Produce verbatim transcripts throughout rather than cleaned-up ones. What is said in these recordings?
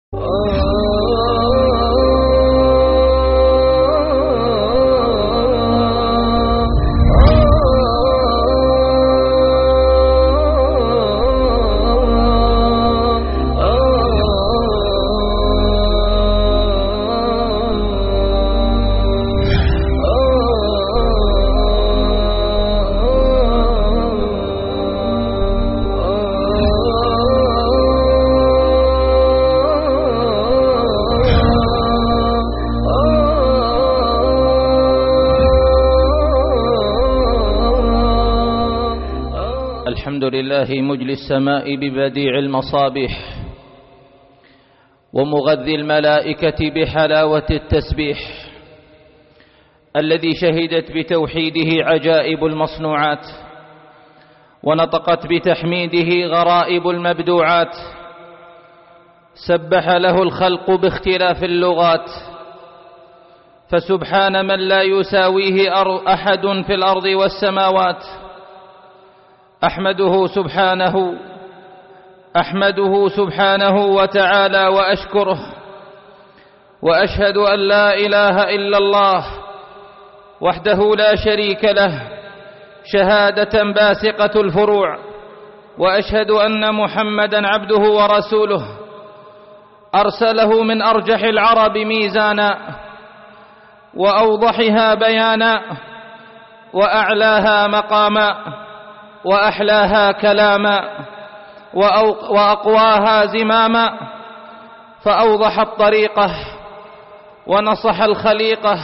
الحمد لله مجلي السماء ببديع المصابيح ومغذي الملائكة بحلاوة التسبيح، الذي شهدت بتوحيده عجائب المصنوعات ونطقت بتحميده غرائب المبدوعات، سبح له الخلق باختلاف اللغات، فسبحان من لا يساويه أحد في الأرض والسماوات. أحمده سبحانه أحمده سبحانه وتعالى وأشكره، وأشهد أن لا إله إلا الله وحده لا شريك له شهادة باسقة الفروع، وأشهد أن محمدًا عبده ورسوله أرسله من أرجح العرب ميزانا وأوضحها بيانا وأعلاها مقاما وأحلاها كلاما وأقواها زماما، فأوضح الطريقة ونصح الخليقة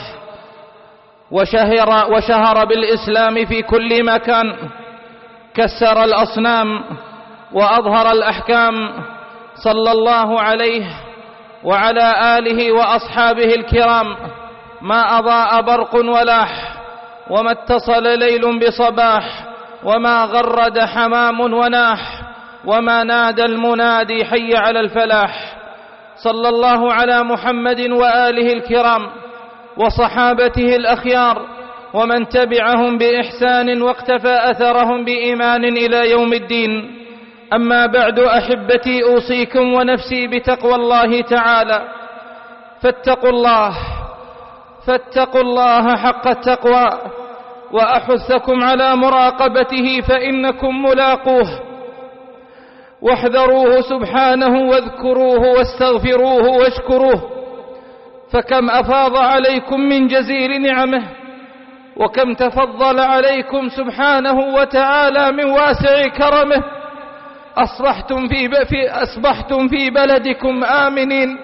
وشهر, وشهر بالإسلام في كل مكان، كسر الأصنام وأظهر الأحكام، صلى الله عليه وعلى آله وأصحابه الكرام. ما أضاء برق ولاح، وما اتصل ليل بصباح، وما غرد حمام وناح، وما نادى المنادي حي على الفلاح. صلى الله على محمد وآله الكرام وصحابته الأخيار ومن تبعهم بإحسان واقتفى أثرهم بإيمان إلى يوم الدين. أما بعد، أحبتي، أوصيكم ونفسي بتقوى الله تعالى، فاتقوا الله فاتقوا الله حق التقوى، وأحثكم على مراقبته فإنكم ملاقوه، واحذروه سبحانه واذكروه واستغفروه واشكروه، فكم أفاض عليكم من جزيل نعمه، وكم تفضل عليكم سبحانه وتعالى من واسع كرمه. أصبحتم في, في, أصبحتم في بلدكم آمنين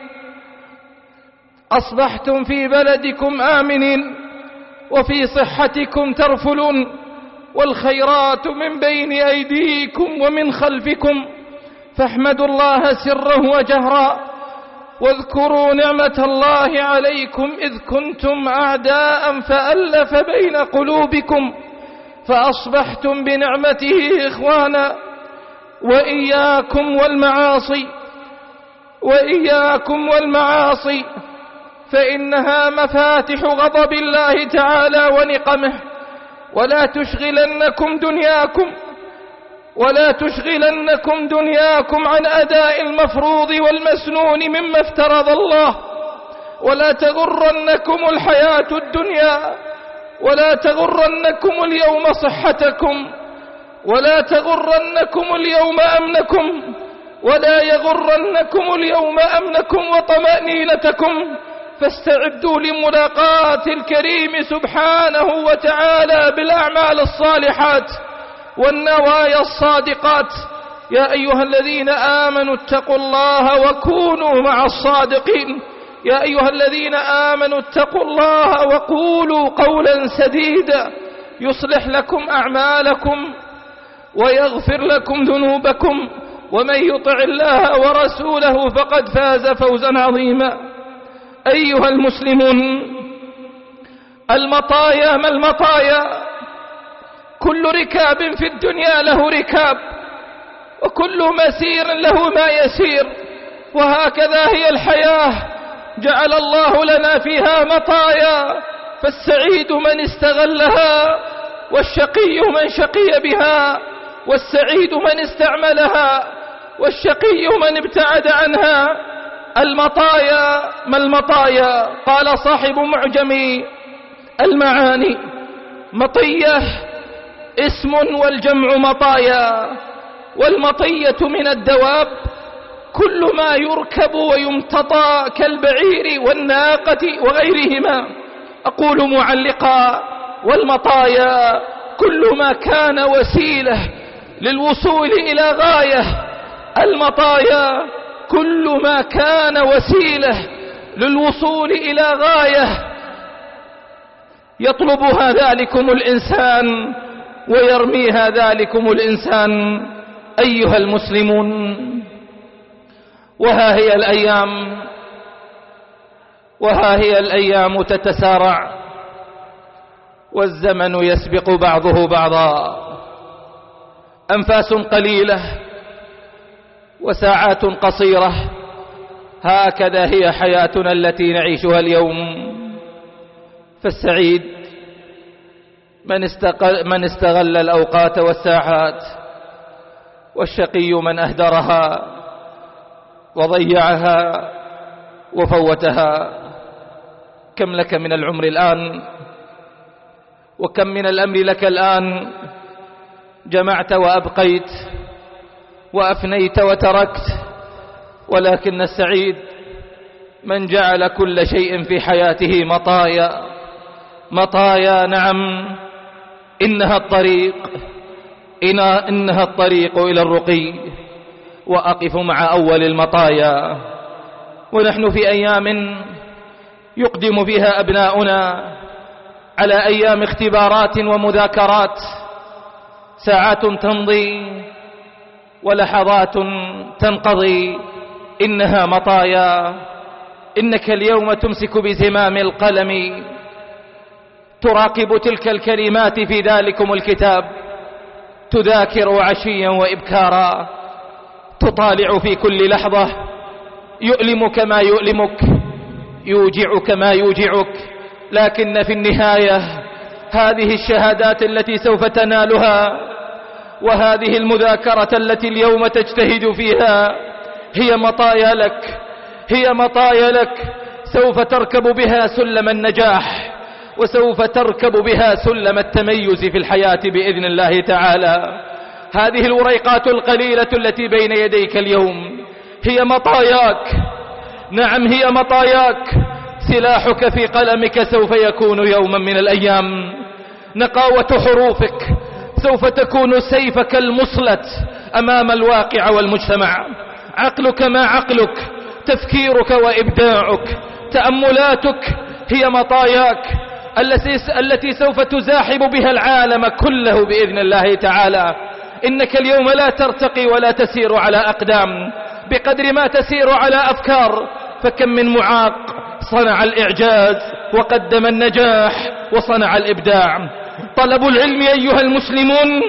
أصبحتم في بلدكم آمنين وفي صحتكم ترفلون، والخيرات من بين أيديكم ومن خلفكم، فاحمدوا الله سرا وجهرا، واذكروا نعمة الله عليكم إذ كنتم أعداء فألف بين قلوبكم فأصبحتم بنعمته إخوانا. وإياكم والمعاصي وإياكم والمعاصي فإنها مفاتح غضب الله تعالى ونقمه، ولا تشغلنكم دنياكم ولا تشغلنكم دنياكم عن أداء المفروض والمسنون مما افترض الله، ولا تغرنكم الحياة الدنيا، ولا تغرنكم اليوم صحتكم، ولا تغرنكم اليوم أمنكم، ولا يغرنكم اليوم أمنكم وطمأنينتكم، فاستعدوا لملاقاة الكريم سبحانه وتعالى بالأعمال الصالحات والنوايا الصادقات. يا أيها الذين آمنوا اتقوا الله وكونوا مع الصادقين. يا أيها الذين آمنوا اتقوا الله وقولوا قولا سديدا يصلح لكم أعمالكم ويغفر لكم ذنوبكم، ومن يطع الله ورسوله فقد فاز فوزا عظيما. أيها المسلمون، المطايا ما المطايا؟ كل ركاب في الدنيا له ركاب، وكل مسير له ما يسير، وهكذا هي الحياة، جعل الله لنا فيها مطايا، فالسعيد من استغلها، والشقي من شقي بها، والسعيد من استعملها، والشقي من ابتعد عنها. المطايا. ما المطايا؟ قال صاحب معجم المعاني: مطية اسم والجمع مطايا، والمطية من الدواب كل ما يركب ويمتطى كالبعير والناقة وغيرهما. أقول معلقا: والمطايا كل ما كان وسيلة للوصول إلى غاية. المطايا كل ما كان وسيلة للوصول إلى غاية يطلبها ذلكم الإنسان ويرميها ذلكم الإنسان. أيها المسلمون، وها هي الأيام وها هي الأيام تتسارع، والزمن يسبق بعضه بعضا. أنفاس قليلة وساعات قصيرة، هكذا هي حياتنا التي نعيشها اليوم. فالسعيد من استغل, من استغل الأوقات والساعات، والشقي من أهدرها وضيعها وفوتها. كم لك من العمر الآن، وكم من الأمر لك الآن. جمعت وأبقيت وأفنيت وتركت، ولكن السعيد من جعل كل شيء في حياته مطايا. مطايا، نعم، إنها الطريق إنها الطريق إلى الرقي. وأقف مع أول المطايا، ونحن في أيام يقدم فيها أبناؤنا على أيام اختبارات ومذاكرات. ساعات تمضي ولحظات تنقضي، إنها مطايا. إنك اليوم تمسك بزمام القلم، تراقب تلك الكلمات في ذلكم الكتاب، تذاكر عشيا وإبكارا، تطالع في كل لحظة. يؤلمك ما يؤلمك، يوجعك ما يوجعك، لكن في النهاية هذه الشهادات التي سوف تنالها، وهذه المذاكرة التي اليوم تجتهد فيها، هي مطايا لك، هي مطايا لك. سوف تركب بها سلم النجاح، وسوف تركب بها سلم التميز في الحياة بإذن الله تعالى. هذه الوريقات القليلة التي بين يديك اليوم هي مطاياك، نعم هي مطاياك. سلاحك في قلمك سوف يكون يوما من الأيام. نقاوة حروفك سوف تكون سيفك المصلت أمام الواقع والمجتمع. عقلك ما عقلك، تفكيرك وإبداعك، تأملاتك هي مطاياك التي سوف تزاحم بها العالم كله بإذن الله تعالى. إنك اليوم لا ترتقي ولا تسير على أقدام بقدر ما تسير على أفكار. فكم من معاق صنع الإعجاز وقدم النجاح وصنع الإبداع. طلب العلم أيها المسلمون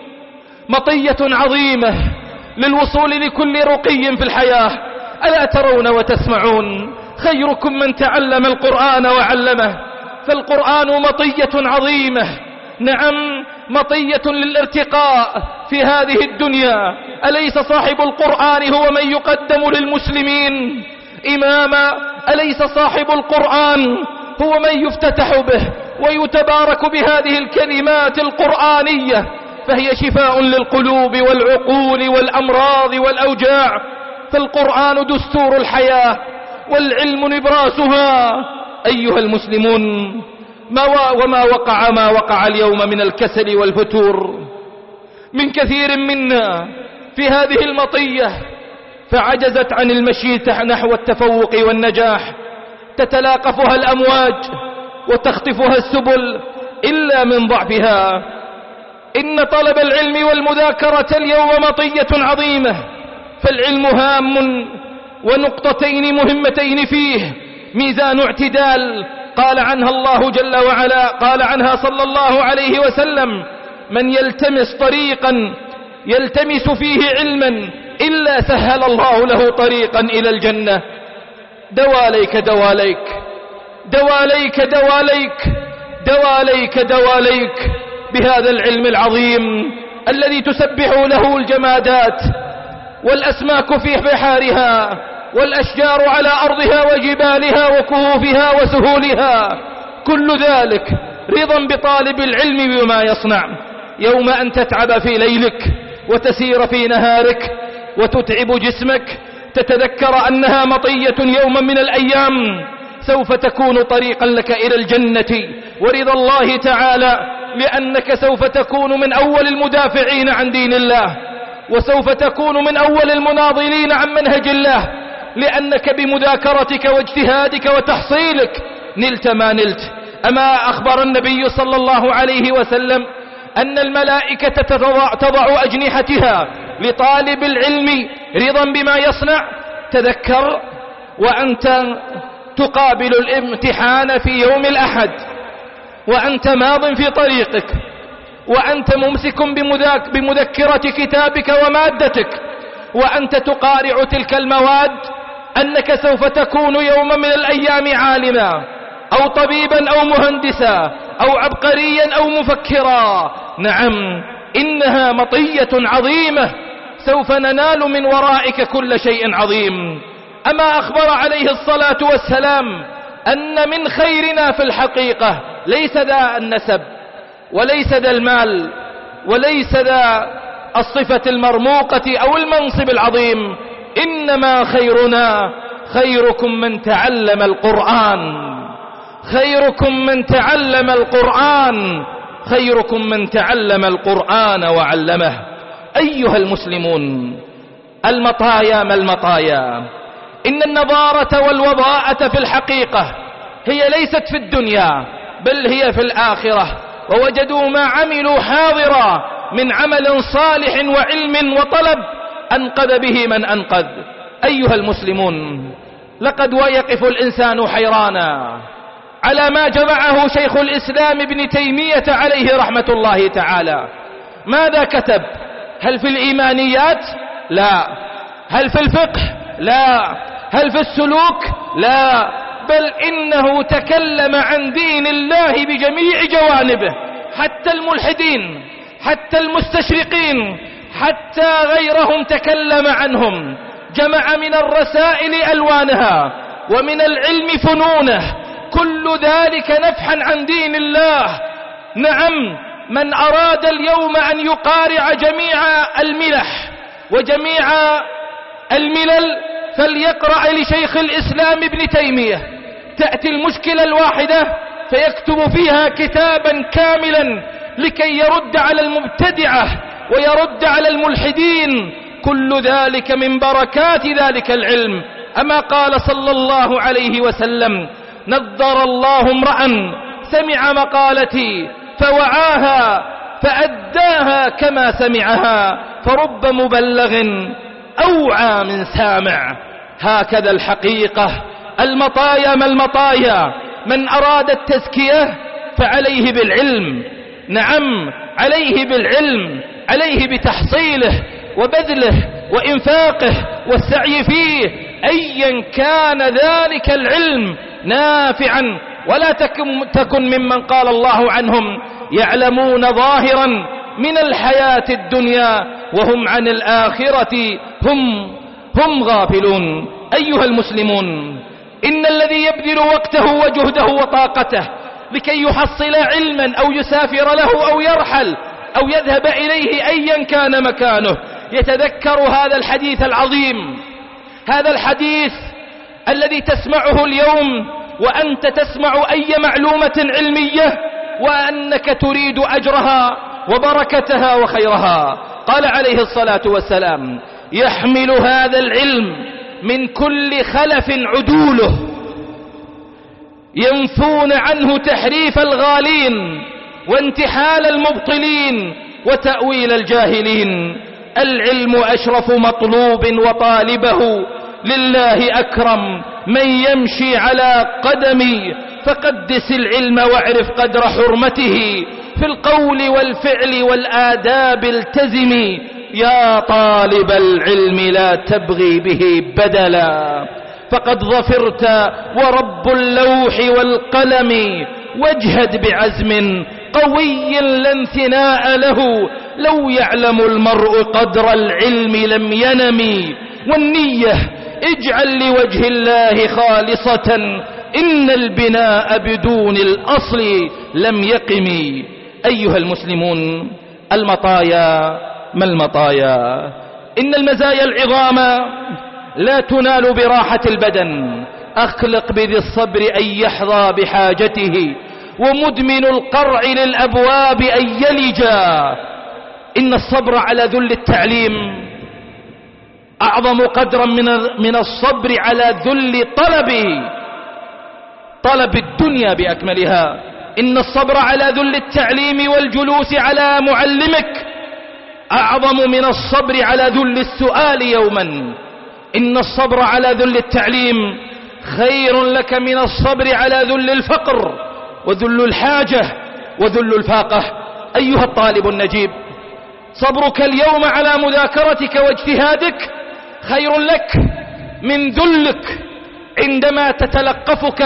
مطية عظيمة للوصول لكل رقي في الحياة. ألا ترون وتسمعون خيركم من تعلم القرآن وعلمه؟ فالقرآن مطية عظيمة، نعم مطية للارتقاء في هذه الدنيا. أليس صاحب القرآن هو من يقدم للمسلمين إماما؟ أليس صاحب القرآن هو من يفتتح به ويتبارك بهذه الكلمات القرآنية؟ فهي شفاء للقلوب والعقول والأمراض والأوجاع. فالقرآن دستور الحياة والعلم نبراسها. أيها المسلمون، ما وما وقع ما وقع اليوم من الكسل والفتور من كثير منا في هذه المطية، فعجزت عن المشي نحو التفوق والنجاح. تتلاقفها الأمواج وتخطفها السبل إلا من ضعفها. إن طلب العلم والمذاكرة اليوم مطية عظيمة، فالعلم هام، ونقطتين مهمتين فيه ميزان اعتدال قال عنها الله جل وعلا، قال عنها صلى الله عليه وسلم: من يلتمس طريقا يلتمس فيه علما إلا سهل الله له طريقا إلى الجنة. دواليك دواليك دواليك دواليك دواليك دواليك بهذا العلم العظيم الذي تسبح له الجمادات والأسماك في بحارها والأشجار على أرضها وجبالها وكهوفها وسهولها، كل ذلك رضا بطالب العلم بما يصنع. يوم أن تتعب في ليلك وتسير في نهارك وتتعب جسمك، تتذكر أنها مطية يوما من الأيام سوف تكون طريقا لك إلى الجنة ورضا الله تعالى، لأنك سوف تكون من أول المدافعين عن دين الله، وسوف تكون من أول المناضلين عن منهج الله، لأنك بمذاكرتك واجتهادك وتحصيلك نلت ما نلت. أما أخبر النبي صلى الله عليه وسلم أن الملائكة تضع أجنحتها لطالب العلم رضا بما يصنع. تذكر وأنت تقابل الامتحان في يوم الأحد وأنت ماض في طريقك، وأنت ممسك بمذاك بمذكرة كتابك ومادتك، وأنت تقارع تلك المواد، أنك سوف تكون يوما من الأيام عالما أو طبيبا أو مهندسا أو عبقريا أو مفكرا. نعم، إنها مطية عظيمة سوف ننال من ورائك كل شيء عظيم. أما أخبر عليه الصلاة والسلام أن من خيرنا في الحقيقة ليس ذا النسب وليس ذا المال وليس ذا الصفة المرموقة أو المنصب العظيم، إنما خيرنا خيركم من تعلم القرآن، خيركم من تعلم القرآن، خيركم من تعلم القرآن وعلمه. أيها المسلمون، المطايا ما المطايا؟ إن النضارة والوضاءة في الحقيقة هي ليست في الدنيا بل هي في الآخرة، ووجدوا ما عملوا حاضرا من عمل صالح وعلم وطلب أنقذ به من أنقذ. أيها المسلمون، لقد ويقف الإنسان حيرانا على ما جمعه شيخ الإسلام ابن تيمية عليه رحمة الله تعالى. ماذا كتب؟ هل في الإيمانيات؟ لا. هل في الفقه؟ لا. هل في السلوك؟ لا، بل إنه تكلم عن دين الله بجميع جوانبه، حتى الملحدين، حتى المستشرقين، حتى غيرهم تكلم عنهم. جمع من الرسائل ألوانها ومن العلم فنونه، كل ذلك نفحا عن دين الله. نعم، من أراد اليوم أن يقارع جميع الملح وجميع الملل فليقرأ لشيخ الإسلام ابن تيمية. تأتي المشكلة الواحدة فيكتب فيها كتابا كاملا لكي يرد على المبتدعة ويرد على الملحدين، كل ذلك من بركات ذلك العلم. أما قال صلى الله عليه وسلم: نضر الله امرأ سمع مقالتي فوعاها فأداها كما سمعها، فرب مبلغ أوعى من سامع. هكذا الحقيقة. المطايا ما المطايا؟ من أراد التزكية فعليه بالعلم، نعم عليه بالعلم، عليه بتحصيله وبذله وإنفاقه والسعي فيه، أيا كان ذلك العلم نافعا. ولا تكن ممن قال الله عنهم: يعلمون ظاهرا من الحياة الدنيا وهم عن الآخرة هم هم غافلون. أيها المسلمون، إن الذي يبذل وقته وجهده وطاقته لكي يحصل علما أو يسافر له أو يرحل أو يذهب إليه أيا كان مكانه يتذكر هذا الحديث العظيم، هذا الحديث الذي تسمعه اليوم وأنت تسمع أي معلومة علمية وأنك تريد أجرها وبركتها وخيرها. قال عليه الصلاة والسلام: يحمل هذا العلم من كل خلف عدوله ينفون عنه تحريف الغالين وانتحال المبطلين وتأويل الجاهلين. العلم أشرف مطلوب وطالبه لله أكرم من يمشي على قدمي، فقدس العلم واعرف قدر حرمته، في القول والفعل والآداب التزمي، يا طالب العلم لا تبغي به بدلا، فقد ظفرت ورب اللوح والقلم، واجهد بعزم قوي لا انثناء له، لو يعلم المرء قدر العلم لم ينم، والنية اجعل لوجه الله خالصة، إن البناء بدون الأصل لم يقم. أيها المسلمون، المطايا ما المطايا؟ إن المزايا العظام لا تنال براحة البدن. أخلق بذي الصبر أن يحظى بحاجته، ومدمن القرع للأبواب أن يلجا. إن الصبر على ذل التعليم أعظم قدرا من الصبر على ذل طلبه، طلب الدنيا بأكملها. إن الصبر على ذل التعليم والجلوس على معلمك أعظم من الصبر على ذل السؤال يوما. إن الصبر على ذل التعليم خير لك من الصبر على ذل الفقر وذل الحاجة وذل الفاقة. أيها الطالب النجيب، صبرك اليوم على مذاكرتك واجتهادك خير لك من ذلك عندما تتلقفك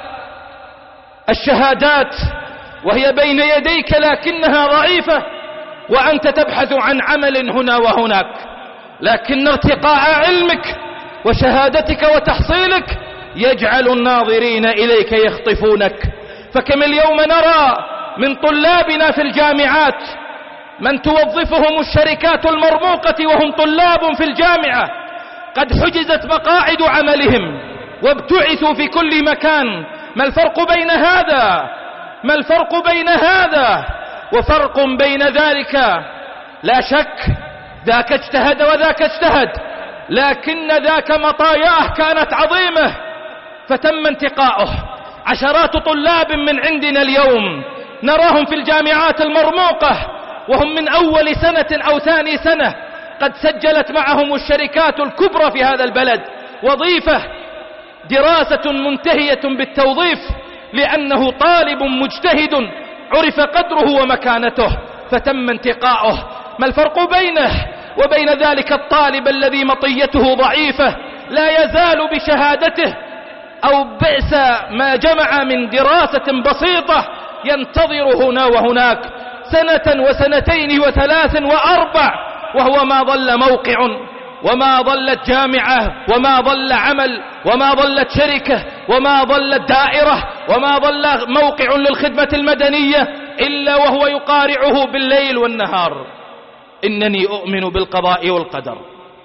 الشهادات وهي بين يديك لكنها ضعيفة، وأنت تبحث عن عمل هنا وهناك. لكن ارتقاء علمك وشهادتك وتحصيلك يجعل الناظرين إليك يخطفونك. فكم اليوم نرى من طلابنا في الجامعات من توظفهم الشركات المرموقة وهم طلاب في الجامعة، قد حجزت مقاعد عملهم وابتعثوا في كل مكان. ما الفرق بين هذا؟ ما الفرق بين هذا وفرق بين ذلك؟ لا شك ذاك اجتهد وذاك اجتهد، لكن ذاك مطاياه كانت عظيمة فتم انتقاؤه. عشرات طلاب من عندنا اليوم نراهم في الجامعات المرموقة وهم من أول سنة أو ثاني سنة قد سجلت معهم الشركات الكبرى في هذا البلد وظيفة، دراسة منتهية بالتوظيف، لأنه طالب مجتهد عرف قدره ومكانته فتم انتقاؤه. ما الفرق بينه وبين ذلك الطالب الذي مطيته ضعيفة لا يزال بشهادته أو بئس ما جمع من دراسة بسيطة ينتظر هنا وهناك سنة وسنتين وثلاث وأربع، وهو ما ظل موقع وما ظلت جامعة وما ظل عمل وما ظلت شركة وما ظلت دائرة وما ظل موقع للخدمة المدنية إلا وهو يقارعه بالليل والنهار. إنني أؤمن بالقضاء والقدر،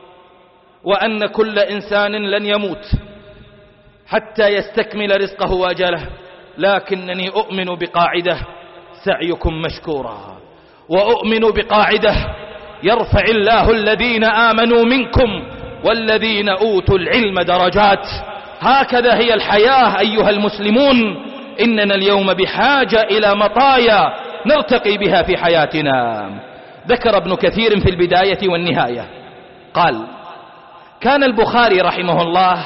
وأن كل إنسان لن يموت حتى يستكمل رزقه وأجله، لكنني أؤمن بقاعدة: سعيكم مشكورا. وأؤمن بقاعدة: يرفع الله الذين آمنوا منكم والذين أوتوا العلم درجات. هكذا هي الحياة أيها المسلمون. إننا اليوم بحاجة إلى مطايا نرتقي بها في حياتنا. ذكر ابن كثير في البداية والنهاية قال: كان البخاري رحمه الله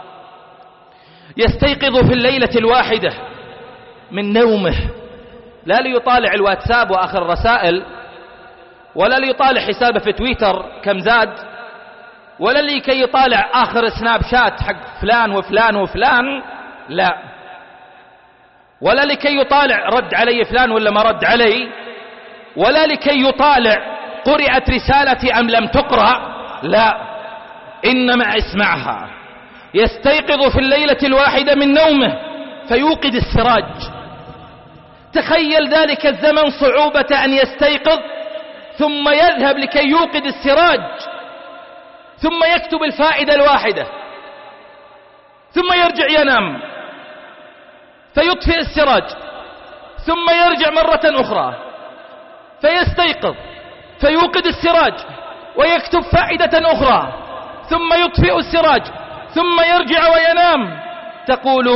يستيقظ في الليلة الواحدة من نومه لا ليطالع الواتساب وآخر الرسائل، ولا ليطالع حسابه في تويتر كم زاد، ولا لكي يطالع آخر سناب شات حق فلان وفلان وفلان، لا، ولا لكي يطالع رد علي فلان ولا ما رد علي، ولا لكي يطالع قرأت رسالتي أم لم تقرأ، لا، إنما اسمعها. يستيقظ في الليلة الواحدة من نومه فيوقد السراج. تخيل ذلك الزمن صعوبة أن يستيقظ ثم يذهب لكي يوقد السراج، ثم يكتب الفائدة الواحدة، ثم يرجع ينام فيطفئ السراج، ثم يرجع مرة أخرى فيستيقظ فيوقد السراج ويكتب فائدة أخرى، ثم يطفئ السراج، ثم يرجع وينام. تقول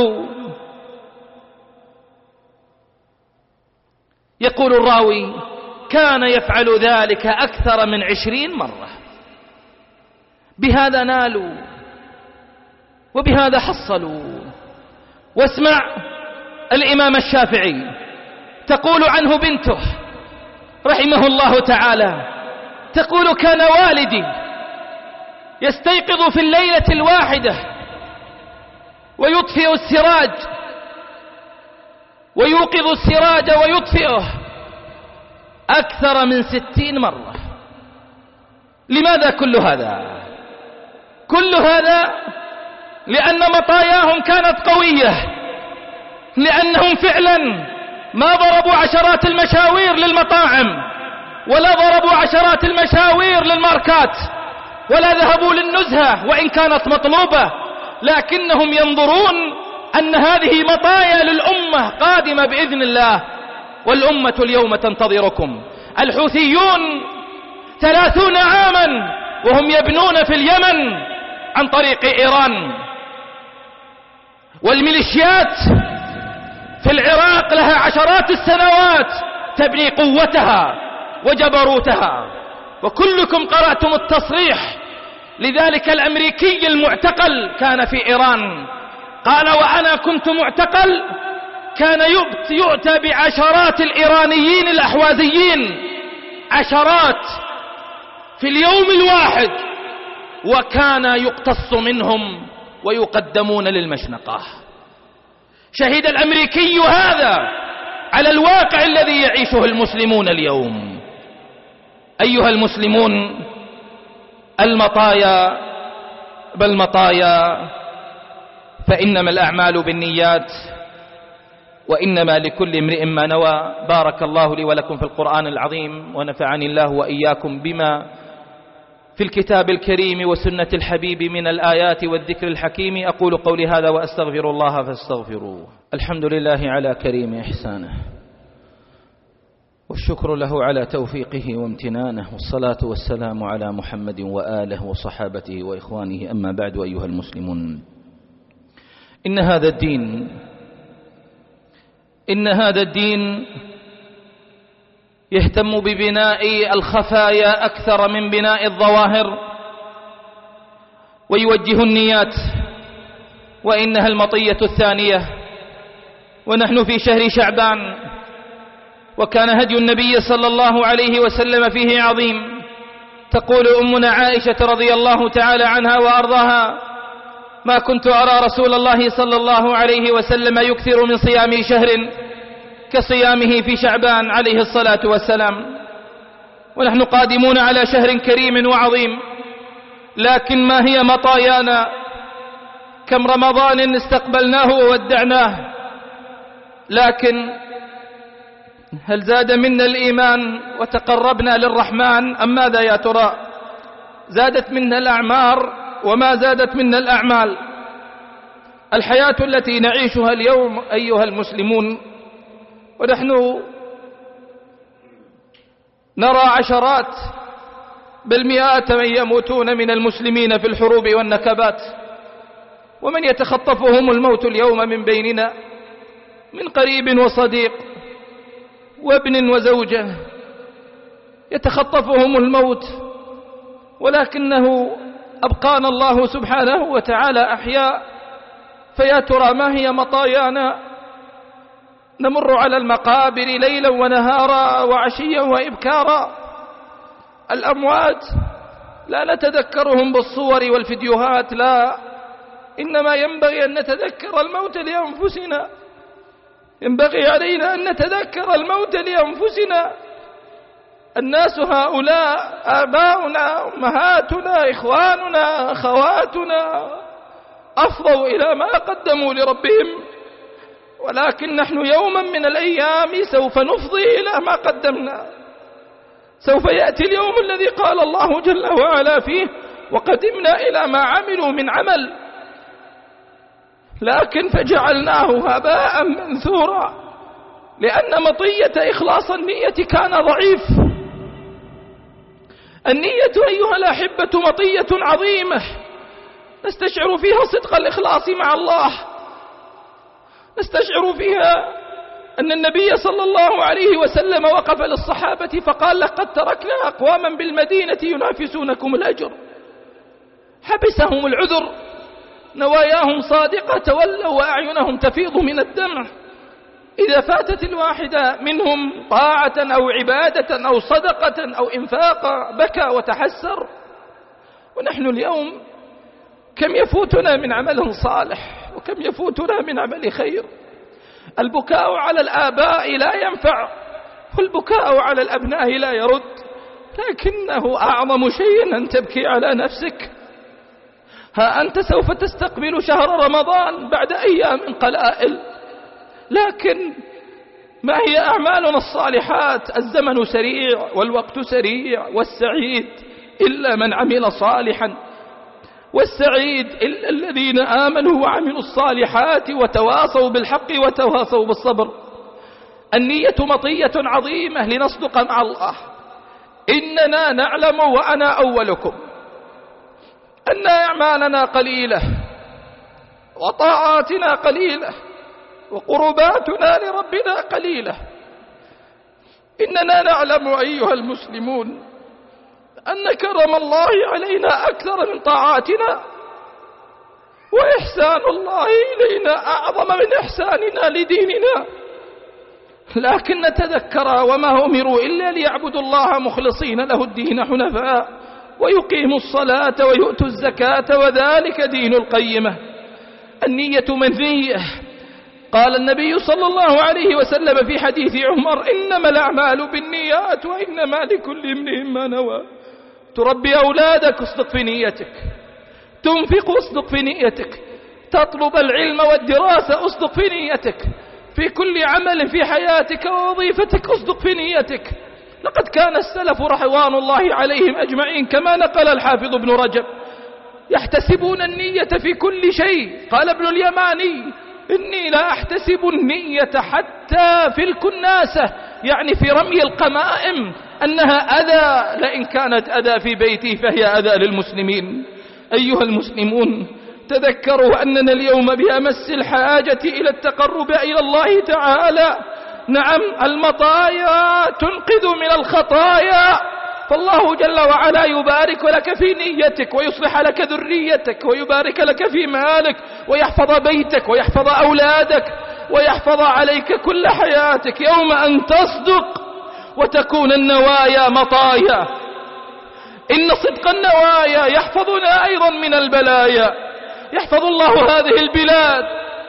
يقول الراوي: كان يفعل ذلك أكثر من عشرين مرة. بهذا نالوا وبهذا حصلوا. واسمع الإمام الشافعي تقول عنه بنته رحمه الله تعالى، تقول: كان والدي يستيقظ في الليلة الواحدة ويطفئ السراج ويوقظ السراج ويطفئه أكثر من ستين مرة. لماذا كل هذا؟ كل هذا لأن مطاياهم كانت قوية، لأنهم فعلا ما ضربوا عشرات المشاوير للمطاعم، ولا ضربوا عشرات المشاوير للماركات، ولا ذهبوا للنزهة وإن كانت مطلوبة، لكنهم ينظرون أن هذه مطايا للأمة قادمة بإذن الله، والأمة اليوم تنتظركم. الحوثيون ثلاثون عاما وهم يبنون في اليمن عن طريق إيران، والميليشيات في العراق لها عشرات السنوات تبني قوتها وجبروتها، وكلكم قرأتم التصريح لذلك الأمريكي المعتقل كان في إيران، قال وأنا كنت معتقل كان يؤتى بعشرات الإيرانيين الأحوازيين، عشرات في اليوم الواحد، وكان يقتص منهم ويقدمون للمشنقة. شهد الأمريكي هذا على الواقع الذي يعيشه المسلمون اليوم. أيها المسلمون، المطايا بل مطايا، فإنما الأعمال بالنيات وإنما لكل امرئ ما نوى. بارك الله لي ولكم في القرآن العظيم، ونفعني الله وإياكم بما في الكتاب الكريم وسنة الحبيب من الآيات والذكر الحكيم. أقول قولي هذا وأستغفر الله فاستغفروه. الحمد لله على كريم إحسانه، والشكر له على توفيقه وامتنانه، والصلاة والسلام على محمد وآله وصحابته وإخوانه. أما بعد، أيها المسلمون، إن هذا الدين إن هذا الدين يهتم ببناء الخفايا أكثر من بناء الظواهر، ويوجه النيات، وإنها المطية الثانية، ونحن في شهر شعبان، وكان هدي النبي صلى الله عليه وسلم فيه عظيم. تقول أمنا عائشة رضي الله تعالى عنها وأرضاها: ما كنت أرى رسول الله صلى الله عليه وسلم يكثر من صيام شهر كصيامه في شعبان عليه الصلاة والسلام. ونحن قادمون على شهر كريم وعظيم، لكن ما هي مطايانا؟ كم رمضان استقبلناه وودعناه، لكن هل زاد منا الإيمان وتقربنا للرحمن أم ماذا يا ترى؟ زادت منا الأعمار وما زادت منا الأعمال. الحياة التي نعيشها اليوم أيها المسلمون، ونحن نرى عشرات بل مئات من يموتون من المسلمين في الحروب والنكبات، ومن يتخطفهم الموت اليوم من بيننا من قريب وصديق وابن وزوجة، يتخطفهم الموت، ولكنه أبقانا الله سبحانه وتعالى أحياء. فيا ترى ما هي مطايانا؟ نمر على المقابر ليلا ونهارا وعشيا وإبكارا. الأموات لا نتذكرهم بالصور والفيديوهات، لا، إنما ينبغي أن نتذكر الموت لأنفسنا، ينبغي علينا أن نتذكر الموت لأنفسنا. الناس هؤلاء آباؤنا، أمهاتنا، إخواننا، أخواتنا، أفضوا إلى ما قدموا لربهم، ولكن نحن يوما من الأيام سوف نفضي إلى ما قدمنا. سوف يأتي اليوم الذي قال الله جل وعلا فيه: وقدمنا إلى ما عملوا من عمل لكن فجعلناه هباء منثورا، لأن مطية إخلاص النية كان ضعيف. النية أيها الأحبة مطية عظيمة نستشعر فيها صدق الإخلاص مع الله، نستشعر فيها أن النبي صلى الله عليه وسلم وقف للصحابة فقال: لقد تركنا أقواما بالمدينة ينافسونكم الأجر. حبسهم العذر، نواياهم صادقة، تولوا وأعينهم تفيض من الدمع. إذا فاتت الواحدة منهم طاعة أو عبادة أو صدقة أو إنفاق بكى وتحسر. ونحن اليوم كم يفوتنا من عمل صالح وكم يفوتنا من عمل خير. البكاء على الآباء لا ينفع، والبكاء على الأبناء لا يرد، لكنه أعظم شيء أن تبكي على نفسك. ها أنت سوف تستقبل شهر رمضان بعد أيام قلائل، لكن ما هي أعمالنا الصالحات؟ الزمن سريع والوقت سريع، والسعيد إلا من عمل صالحا، والسعيد إلا الذين آمنوا وعملوا الصالحات وتواصوا بالحق وتواصوا بالصبر. النية مطية عظيمة لنصدق مع الله. إننا نعلم وأنا أولكم أن أعمالنا قليلة وطاعاتنا قليلة وقرباتنا لربنا قليلة. إننا نعلم أيها المسلمون أن كرم الله علينا أكثر من طاعاتنا، وإحسان الله إلينا أعظم من إحساننا لديننا، لكن نتذكر وما أمروا إلا ليعبدوا الله مخلصين له الدين حنفاء ويقيموا الصلاة ويؤتوا الزكاة وذلك دين القيمة. النية منهية. قال النبي صلى الله عليه وسلم في حديث عمر: إنما الأعمال بالنيات وإنما لكل امرئ ما نوى. تربي أولادك اصدق في نيتك، تنفق اصدق في نيتك، تطلب العلم والدراسة اصدق في نيتك، في كل عمل في حياتك ووظيفتك اصدق في نيتك. لقد كان السلف رضوان الله عليهم أجمعين كما نقل الحافظ ابن رجب يحتسبون النية في كل شيء. قال ابن اليماني: إني لا أحتسب النية حتى في الكناسة، يعني في رمي القمائم، أنها أذى، لئن كانت أذى في بيتي فهي أذى للمسلمين. أيها المسلمون، تذكروا أننا اليوم بأمس الحاجة إلى التقرب إلى الله تعالى. نعم، المطايا تنقذ من الخطايا، فالله جل وعلا يبارك لك في نيتك ويصلح لك ذريتك ويبارك لك في مالك ويحفظ بيتك ويحفظ أولادك ويحفظ عليك كل حياتك يوم أن تصدق وتكون النوايا مطايا. إن صدق النوايا يحفظنا أيضا من البلايا. يحفظ الله هذه البلاد،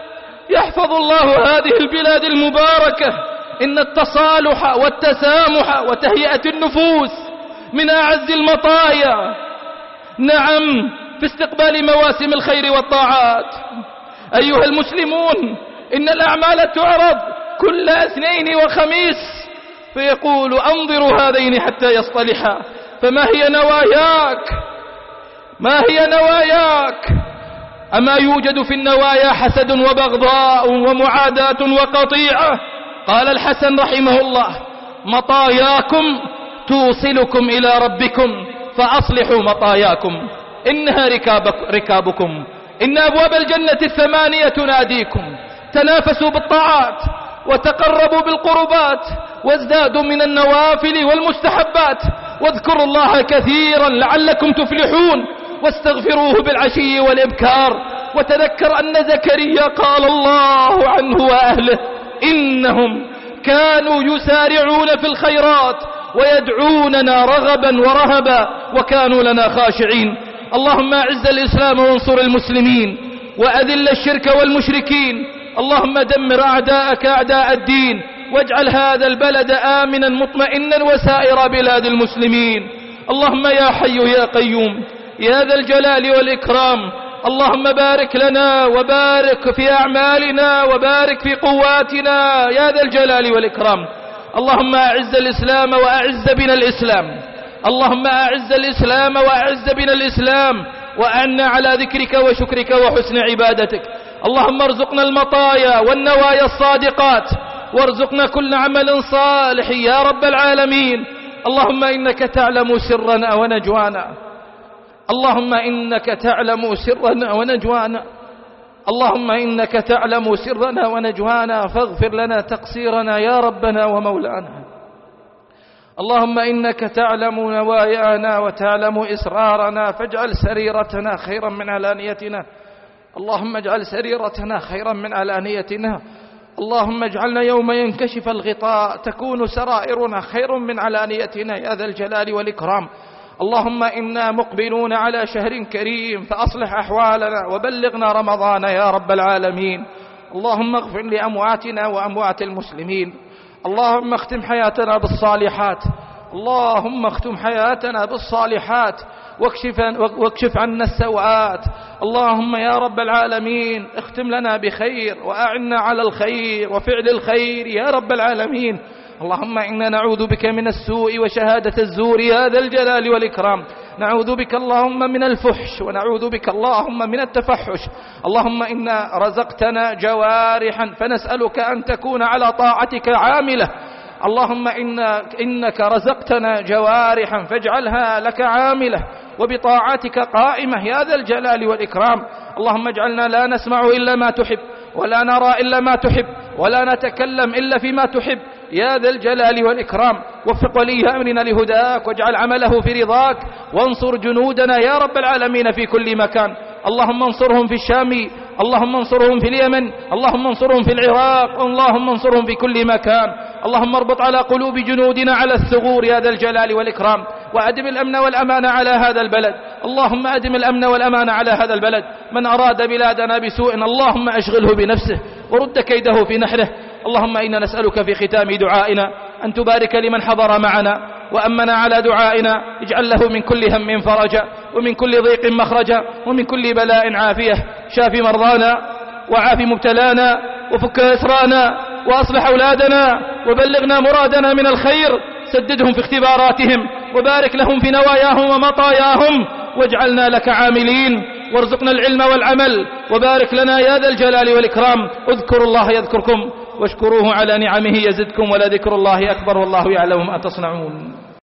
يحفظ الله هذه البلاد المباركة. إن التصالح والتسامح وتهيئة النفوس من أعز المطايا. نعم، في استقبال مواسم الخير والطاعات. أيها المسلمون، إن الأعمال تعرض كل اثنين وخميس، فيقول: أنظروا هذين حتى يصطلحا. فما هي نواياك؟ ما هي نواياك؟ أما يوجد في النوايا حسد وبغضاء ومعاداة وقطيعة؟ قال الحسن رحمه الله: مطاياكم توصلكم إلى ربكم فأصلحوا مطاياكم، إنها ركابك ركابكم. إن أبواب الجنة الثمانية تناديكم: تنافسوا بالطاعات وتقربوا بالقربات وازدادوا من النوافل والمستحبات واذكروا الله كثيرا لعلكم تفلحون واستغفروه بالعشي والإبكار. وتذكر أن زكريا قال الله عنه وأهله: إنهم كانوا يسارعون في الخيرات ويدعوننا رغبا ورهبا وكانوا لنا خاشعين. اللهم أعز الإسلام وانصر المسلمين وأذل الشرك والمشركين. اللهم دمر أعداءك أعداء الدين واجعل هذا البلد آمنا مطمئنا وسائر بلاد المسلمين. اللهم يا حي يا قيوم يا ذا الجلال والإكرام، اللهم بارك لنا وبارك في أعمالنا وبارك في قواتنا يا ذا الجلال والإكرام. اللهم أعز الإسلام وأعز بنا الإسلام، اللهم أعز الإسلام وأعز بنا الإسلام، وأعنا على ذكرك وشكرك وحسن عبادتك. اللهم ارزقنا المطايا والنوايا الصادقات، وارزقنا كل عمل صالح يا رب العالمين. اللهم إنك تعلم سرنا ونجوانا، اللهم إنك تعلم سرنا ونجوانا، اللهم إنك تعلم سرنا ونجوانا، فاغفر لنا تقصيرنا يا ربنا ومولانا. اللهم إنك تعلم نوايانا وتعلم إسرارنا، فاجعل سريرتنا خيرا من علانيتنا. اللهم اجعل سريرتنا خيرا من علانيتنا. اللهم اجعلنا يوم ينكشف الغطاء تكون سرائرنا خير من علانيتنا يا ذا الجلال والإكرام. اللهم إنا مقبلون على شهر كريم، فأصلح أحوالنا وبلغنا رمضان يا رب العالمين. اللهم اغفر لأمواتنا وأموات المسلمين. اللهم اختم حياتنا بالصالحات، اللهم اختم حياتنا بالصالحات واكشف, واكشف عنا السوءات. اللهم يا رب العالمين اختم لنا بخير وأعنا على الخير وفعل الخير يا رب العالمين. اللهم إنا نعوذ بك من السوء وشهادة الزور يا ذا الجلال والإكرام. نعوذ بك اللهم من الفحش ونعوذ بك اللهم من التفحش. اللهم إنا رزقتنا جوارحا فنسألك أن تكون على طاعتك عاملة. اللهم إنك, إنك رزقتنا جوارحا فاجعلها لك عاملة وبطاعتك قائمة يا ذا الجلال والإكرام. اللهم اجعلنا لا نسمع إلا ما تحب ولا نرى إلا ما تحب ولا نتكلم إلا فيما تحب يا ذا الجلال والإكرام. وفق ولي أمرنا لهداك واجعل عمله في رضاك وانصر جنودنا يا رب العالمين في كل مكان. اللهم انصرهم في الشام، اللهم انصرهم في اليمن، اللهم انصرهم في العراق، اللهم انصرهم في كل مكان. اللهم اربط على قلوب جنودنا على الثغور يا ذا الجلال والإكرام، وأدم الأمن والأمان على هذا البلد. اللهم أدم الأمن والأمان على هذا البلد. من أراد بلادنا بسوء اللهم أشغله بنفسه ورد كيده في نحره. اللهم إنا نسألك في ختام دعائنا أن تبارك لمن حضر معنا وأمنا على دعائنا، اجعل له من كل هم فرجا ومن كل ضيق مخرجا ومن كل بلاء عافية. شاف مرضانا وعاف مبتلانا وفك أسرانا وأصلح أولادنا وبلغنا مرادنا من الخير. سددهم في اختباراتهم وبارك لهم في نواياهم ومطاياهم واجعلنا لك عاملين، وارزقنا العلم والعمل وبارك لنا يا ذا الجلال والإكرام. اذكروا الله يذكركم واشكروه على نعمه يزدكم ولذكر الله أكبر والله يعلم ما تصنعون.